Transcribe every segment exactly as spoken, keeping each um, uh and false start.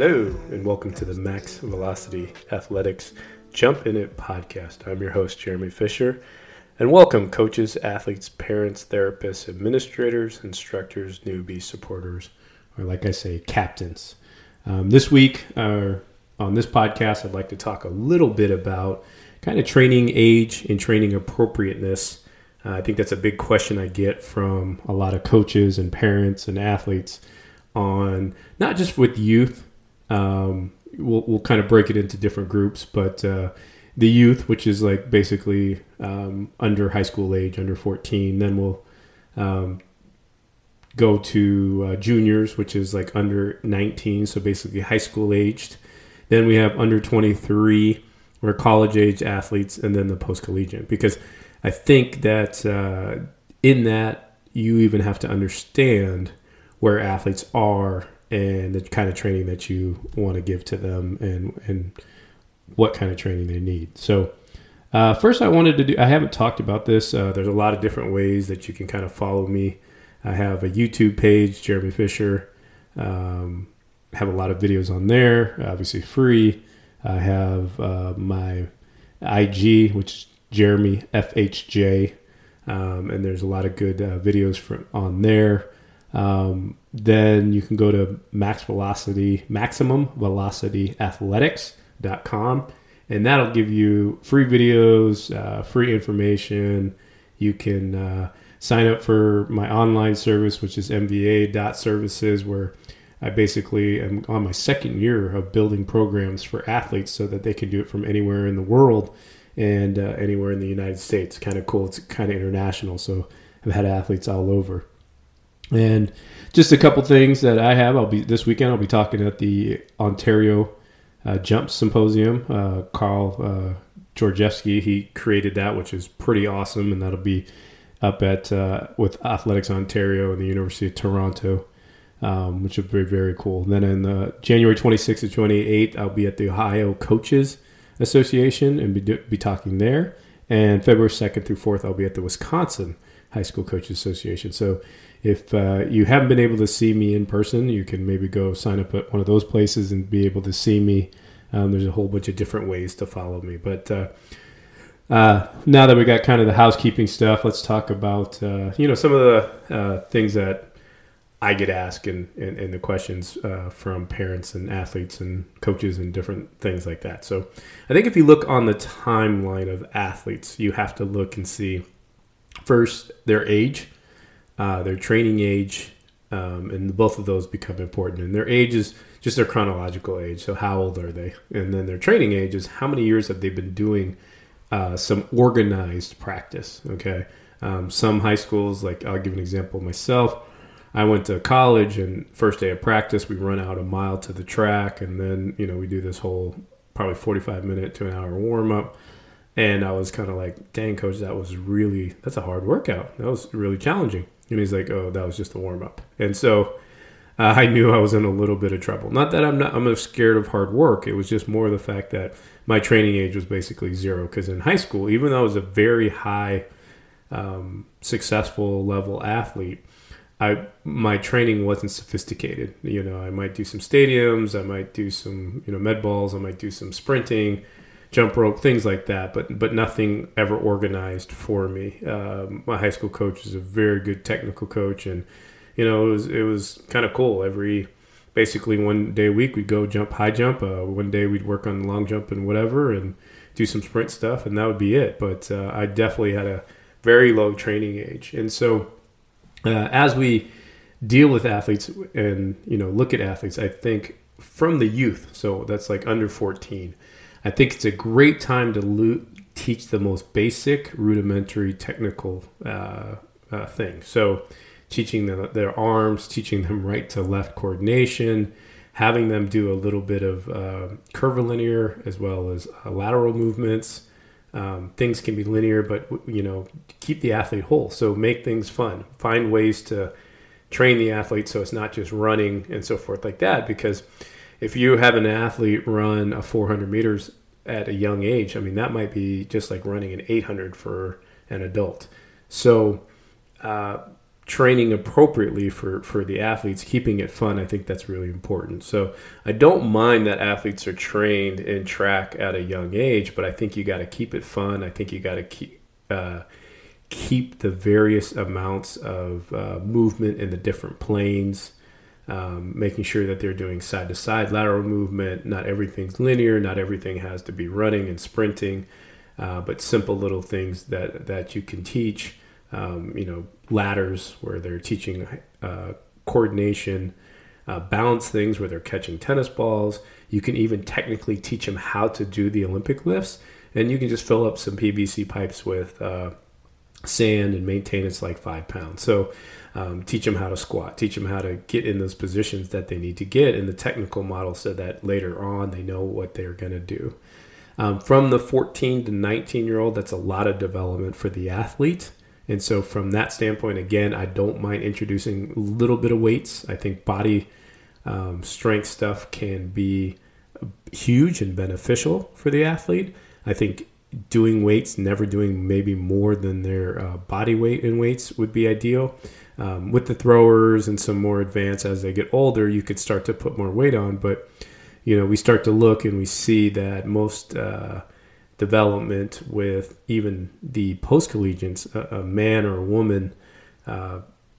Hello, and welcome to the Max Velocity Athletics Jump In It podcast. I'm your host, Jeremy Fisher, and welcome coaches, athletes, parents, therapists, administrators, instructors, newbies, supporters, or like I say, captains. Um, this week, uh, on this podcast, I'd like to talk a little bit about kind of training age and training appropriateness. Uh, I think that's a big question I get from a lot of coaches and parents and athletes on not just with youth. Um, we'll, we'll kind of break it into different groups, but uh, the youth, which is like basically um, under high school age, under fourteen. Then we'll um, go to uh, juniors, which is like under nineteen, so basically high school aged. Then we have under twenty-three, or college age athletes, and then the post-collegiate. Because I think that uh, in that, you even have to understand where athletes are and the kind of training that you want to give to them and and what kind of training they need. So uh, first I wanted to do, I haven't talked about this. Uh, there's a lot of different ways that you can kind of follow me. I have a YouTube page, Jeremy Fisher. Um, have a lot of videos on there, obviously free. I have uh, my I G, which is Jeremy F H J. Um, and there's a lot of good uh, videos from on there. Um, then you can go to Max Velocity, Maximum Velocity Athletics dot com, and that'll give you free videos, uh, free information. You can uh, sign up for my online service, which is M V A dot services, where I basically am on my second year of building programs for athletes so that they can do it from anywhere in the world and uh, anywhere in the United States. Kind of cool. It's kind of international, so I've had athletes all over. And just a couple things that I have. I'll be this weekend. I'll be talking at the Ontario uh, Jump Symposium. Uh, Carl uh, Georgievsky, he created that, which is pretty awesome, and that'll be up at uh, with Athletics Ontario and the University of Toronto, um, which will be very cool. Then in uh, January twenty-sixth to twenty-eighth, I'll be at the Ohio Coaches Association and be be talking there. And February second through fourth, I'll be at the Wisconsin High School Coaches Association. So if uh, you haven't been able to see me in person, you can maybe go sign up at one of those places and be able to see me. Um, there's a whole bunch of different ways to follow me. But uh, uh, now that we got kind of the housekeeping stuff, let's talk about, uh, you know, some of the uh, things that I get asked and, and, and the questions uh, from parents and athletes and coaches and different things like that. So I think if you look on the timeline of athletes, you have to look and see first their age, uh, their training age, um, and both of those become important. And their age is just their chronological age. So how old are they? And then their training age is how many years have they been doing uh, some organized practice. Okay. Um, some high schools, like I'll give an example of myself. I went to college, and first day of practice, we run out a mile to the track, and then, you know, we do this whole probably forty-five minute to an hour warm up. And I was kind of like, dang, coach, that was really, that's a hard workout. That was really challenging. And he's like, oh, that was just a warm up. And so uh, I knew I was in a little bit of trouble. Not that I'm not, I'm scared of hard work. It was just more the fact that my training age was basically zero. Because in high school, even though I was a very high, um, successful level athlete, I my training wasn't sophisticated. You know, I might do some stadiums, I might do some, you know, med balls, I might do some sprinting, jump rope, things like that, but but nothing ever organized for me. Um, my high school coach is a very good technical coach, and you know, it was it was kind of cool. Every basically one day a week we'd go jump high jump. Uh, one day we'd work on long jump and whatever, and do some sprint stuff, and that would be it. But uh, I definitely had a very low training age, and so. Uh, as we deal with athletes and, you know, look at athletes, I think from the youth, so that's like under fourteen, I think it's a great time to lo- teach the most basic, rudimentary, technical uh, uh, thing. So teaching them their arms, teaching them right to left coordination, having them do a little bit of uh, curvilinear as well as uh, lateral movements. Um, things can be linear, but, you know, keep the athlete whole. So make things fun. Find ways to train the athlete so it's not just running and so forth like that. Because if you have an athlete run a four hundred meters at a young age, I mean, that might be just like running an eight hundred for an adult. So uh, training appropriately for, for the athletes, keeping it fun, I think that's really important. So I don't mind that athletes are trained in track at a young age, but I think you got to keep it fun. I think you got to keep uh, keep the various amounts of uh, movement in the different planes, um, making sure that they're doing side-to-side lateral movement. Not everything's linear. Not everything has to be running and sprinting, uh, but simple little things that, that you can teach. Um, you know, ladders where they're teaching uh, coordination, uh, balance things where they're catching tennis balls. You can even technically teach them how to do the Olympic lifts, and you can just fill up some P V C pipes with uh, sand and maintain it's like five pounds. So um, teach them how to squat, teach them how to get in those positions that they need to get. And the technical model so that later on they know what they're going to do. Um, from the fourteen to nineteen year old, that's a lot of development for the athlete. And so from that standpoint, again, I don't mind introducing a little bit of weights. I think body um, strength stuff can be huge and beneficial for the athlete. I think doing weights, never doing maybe more than their uh, body weight in weights would be ideal. Um, with the throwers and some more advanced as they get older, you could start to put more weight on. But, you know, we start to look and we see that most uh, development with even the post-collegians, a, a man or a woman, uh,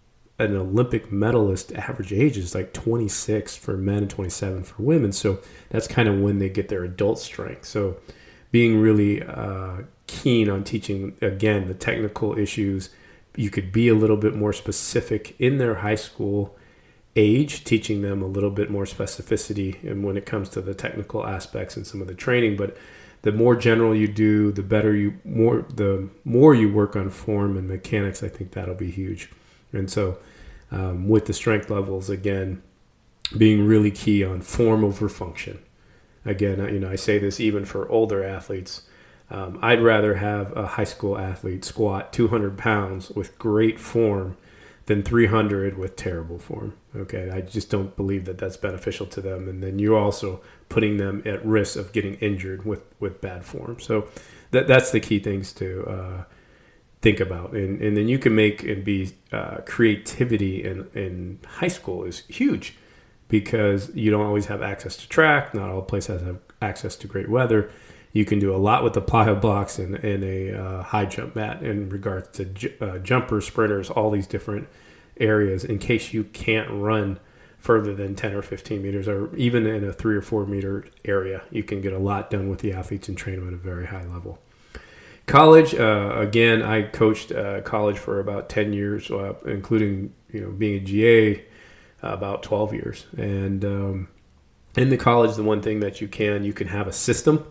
an Olympic medalist average age is like twenty-six for men and twenty-seven for women. So that's kind of when they get their adult strength. So being really uh, keen on teaching, again, the technical issues. You could be a little bit more specific in their high school age, teaching them a little bit more specificity and when it comes to the technical aspects and some of the training. But the more general you do, the better you more the more you work on form and mechanics. I think that'll be huge. And so um, with the strength levels, again, being really key on form over function. Again, you know, I say this even for older athletes. Um, I'd rather have a high school athlete squat two hundred pounds with great form than three hundred with terrible form. Okay, I just don't believe that that's beneficial to them. And then you're also putting them at risk of getting injured with, with bad form. So that that's the key things to uh, think about. And and then you can make and be uh, creativity in, in high school is huge because you don't always have access to track. Not all places have access to great weather. You can do a lot with the plyo blocks and, and a uh, high jump mat in regards to j- uh, jumpers, sprinters, all these different areas in case you can't run further than ten or fifteen meters, or even in a three or four meter area. You can get a lot done with the athletes and train them at a very high level. College, uh, again, I coached uh, college for about ten years, uh, including you know being a G A uh, about twelve years. And um, in the college, the one thing that you can, you can have a system.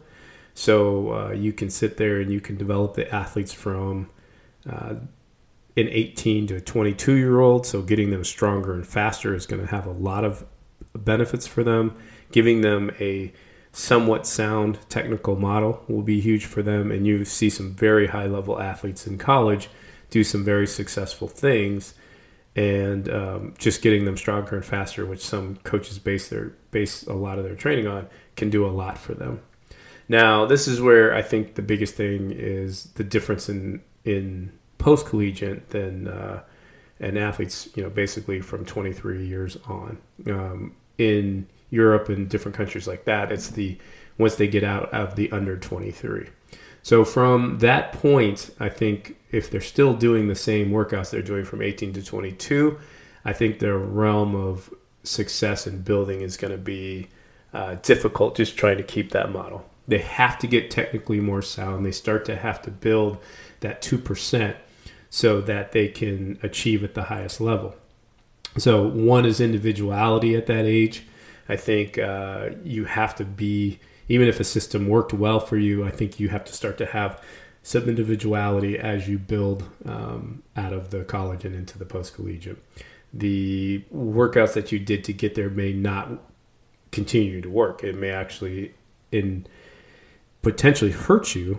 So uh, you can sit there and you can develop the athletes from uh, an eighteen to a twenty-two year old. So getting them stronger and faster is going to have a lot of benefits for them. Giving them a somewhat sound technical model will be huge for them. And you see some very high level athletes in college do some very successful things. And um, just getting them stronger and faster, which some coaches base their base a lot of their training on, can do a lot for them. Now, this is where I think the biggest thing is the difference in in post-collegiate than uh, and athletes, you know, basically from twenty-three years on. Um, in Europe and different countries like that, it's the once they get out of the under twenty-three. So from that point, I think if they're still doing the same workouts they're doing from eighteen to twenty-two, I think their realm of success and building is going to be uh, difficult just trying to keep that model. They have to get technically more sound. They start to have to build that two percent so that they can achieve at the highest level. So one is individuality at that age. I think uh, you have to be, even if a system worked well for you, I think you have to start to have some individuality as you build um, out of the college and into the post-collegiate. The workouts that you did to get there may not continue to work. It may actually in potentially hurt you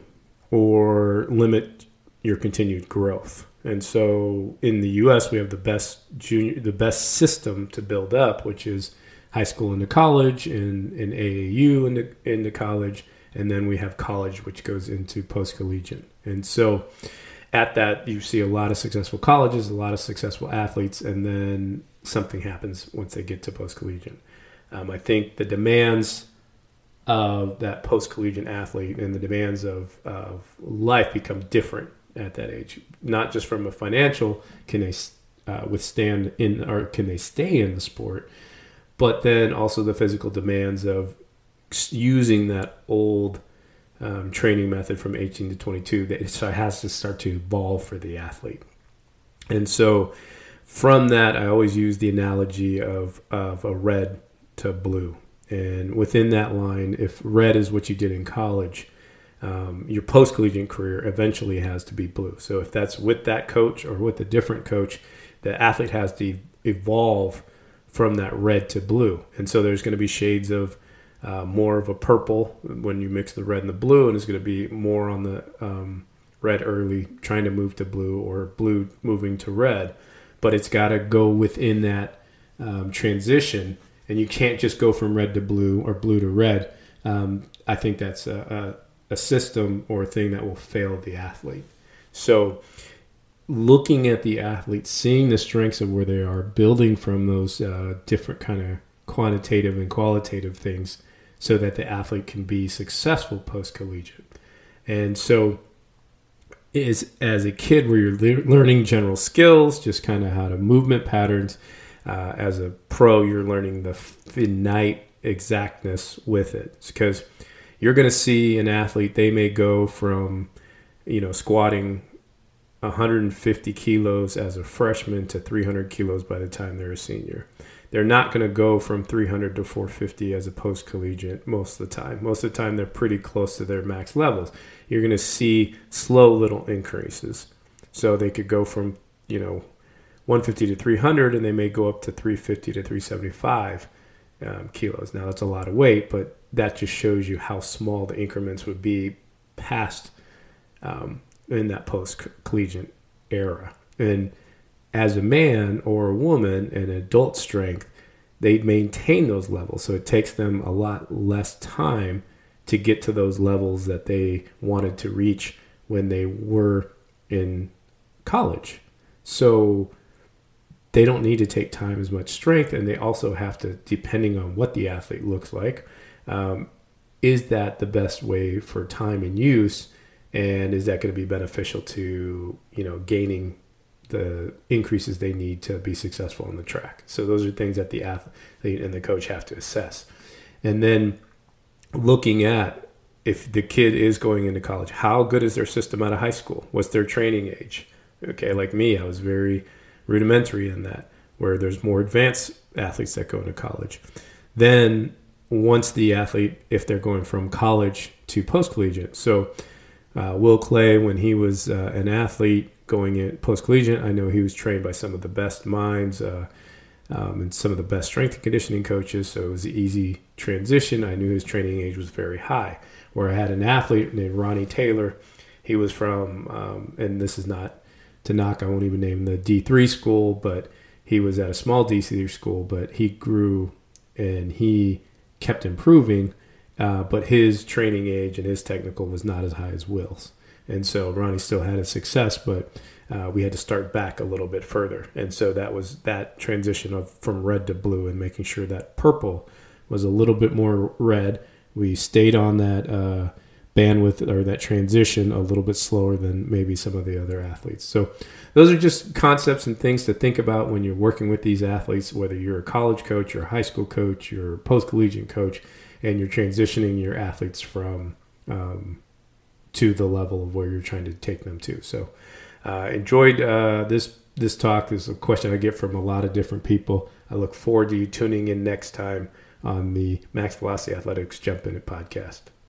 or limit your continued growth. And so in the U S we have the best junior, the best system to build up, which is high school into college and, and A A U into, into college. And then we have college, which goes into post-collegiate. And so at that, you see a lot of successful colleges, a lot of successful athletes, and then something happens once they get to post-collegiate. Um, I think the demands of that post-collegiate athlete and the demands of, of life become different at that age. Not just from a financial, can they uh, withstand in, or can they stay in the sport, but then also the physical demands of using that old um, training method from eighteen to twenty-two that it has to start to evolve for the athlete. And so from that, I always use the analogy of, of a red to blue. And within that line, if red is what you did in college, um, your post-collegiate career eventually has to be blue. So if that's with that coach or with a different coach, the athlete has to evolve from that red to blue. And so there's going to be shades of uh, more of a purple when you mix the red and the blue, and it's going to be more on the um, red early, trying to move to blue, or blue moving to red. But it's got to go within that um, transition, and you can't just go from red to blue or blue to red. Um, I think that's a, a, a system or a thing that will fail the athlete. So looking at the athlete, seeing the strengths of where they are, building from those uh, different kind of quantitative and qualitative things so that the athlete can be successful post-collegiate. And so is as a kid where you're le- learning general skills, just kind of how to movement patterns. Uh, as a pro, you're learning the finite exactness with it. It's because you're going to see an athlete, they may go from, you know, squatting one hundred fifty kilos as a freshman to three hundred kilos by the time they're a senior. They're not going to go from three hundred to four fifty as a post-collegiate most of the time. Most of the time, they're pretty close to their max levels. You're going to see slow little increases. So they could go from, you know, one fifty to three hundred, and they may go up to three fifty to three seventy-five um, kilos. Now, that's a lot of weight, but that just shows you how small the increments would be past um, in that post-collegiate era. And as a man or a woman in adult strength, they maintain those levels. So it takes them a lot less time to get to those levels that they wanted to reach when they were in college. So they don't need to take time as much strength, and they also have to, depending on what the athlete looks like, um, is that the best way for time and use, and is that going to be beneficial to, you know, gaining the increases they need to be successful on the track. So those are things that the athlete and the coach have to assess. And then looking at, if the kid is going into college, how good is their system out of high school? What's their training age? Okay, like me, I was very rudimentary in that, where there's more advanced athletes that go into college. Then once the athlete, if they're going from college to post-collegiate. So uh, Will Clay, when he was uh, an athlete going in post-collegiate, I know he was trained by some of the best minds uh, um, and some of the best strength and conditioning coaches, so it was an easy transition. I knew his training age was very high. Where I had an athlete named Ronnie Taylor. He was from, um, and this is not to knock, I won't even name the D three school, but he was at a small D three school, but he grew and he kept improving, uh, but his training age and his technical was not as high as Will's. And so Ronnie still had his success, but uh, we had to start back a little bit further. And so that was that transition of from red to blue and making sure that purple was a little bit more red. We stayed on that uh, bandwidth or that transition a little bit slower than maybe some of the other athletes. So those are just concepts and things to think about when you're working with these athletes, whether you're a college coach, you're a high school coach, you're a post-collegiate coach, and you're transitioning your athletes from um, to the level of where you're trying to take them to. So uh, enjoyed uh, this this talk. This is a question I get from a lot of different people. I look forward to you tuning in next time on the Max Velocity Athletics Jump In It podcast.